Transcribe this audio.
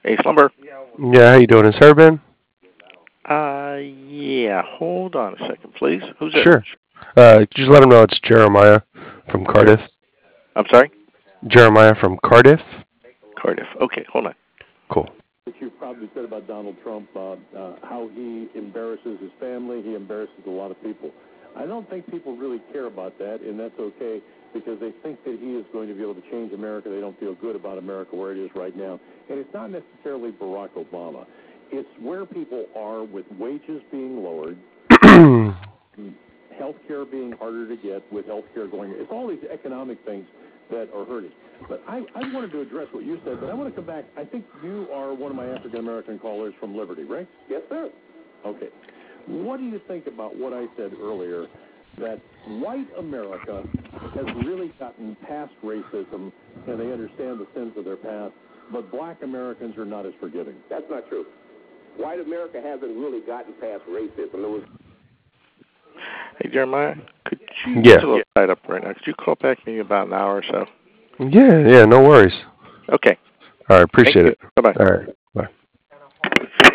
Hey, Slumber. Yeah, how you doing? Is Herb in? Yeah. Hold on a second, please. Who's this? Sure. Just let him know it's Jeremiah from Cardiff. I'm sorry? Jeremiah from Cardiff. Cardiff. Okay, hold on. Cool. What you've probably said about Donald Trump, how he embarrasses his family, he embarrasses a lot of people. I don't think people really care about that, and that's okay because they think that he is going to be able to change America. They don't feel good about America where it is right now. And it's not necessarily Barack Obama. It's where people are with wages being lowered, health care being harder to get with health care going. It's all these economic things that are hurting. But I wanted to address what you said, but I want to come back. I think you are one of my African-American callers from Liberty, right? Yes, sir. Okay. What do you think about what I said earlier, that white America has really gotten past racism and they understand the sins of their past, but black Americans are not as forgiving? That's not true. White America hasn't really gotten past racism. Hey, Jeremiah, could you... Yeah. It's a little tied up right now. Could you call back maybe about an hour or so? Yeah, no worries. Okay. All right, appreciate it. Bye-bye. All right.